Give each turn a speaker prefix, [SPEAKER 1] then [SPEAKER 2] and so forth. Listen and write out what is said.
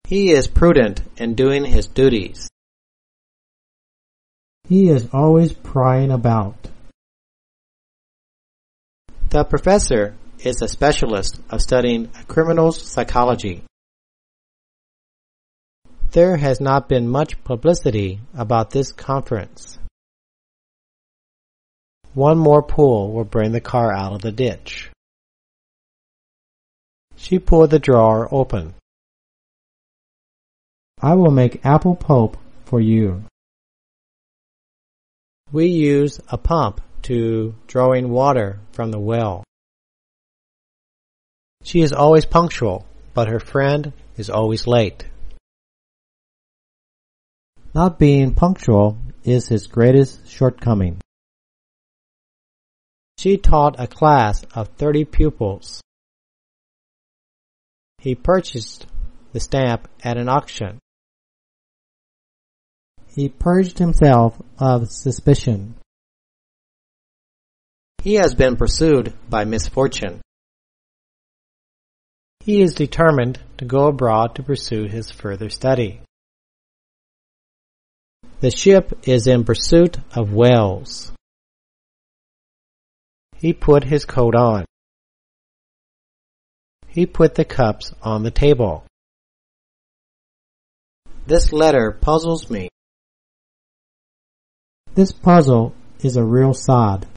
[SPEAKER 1] He is prudent in doing his duties.
[SPEAKER 2] He is always prying about.
[SPEAKER 1] The professor is a specialist of studying a criminal's psychology. There has not been much publicity about this conference. One more pull will bring the car out of the ditch. She pulled the drawer open.
[SPEAKER 2] I will make apple pulp for you.
[SPEAKER 1] We use a pump to drawing water from the well. She is always punctual, but her friend is always late.
[SPEAKER 2] Not being punctual is his greatest shortcoming.
[SPEAKER 1] She taught a class of 30 pupils. He purchased the stamp at an auction.
[SPEAKER 2] He purged himself of suspicion.
[SPEAKER 1] He has been pursued by misfortune. He is determined to go abroad to pursue his further study. The ship is in pursuit of whales. He put his coat on. He put the cups on the table. This letter puzzles me.
[SPEAKER 2] This puzzle is a real sod.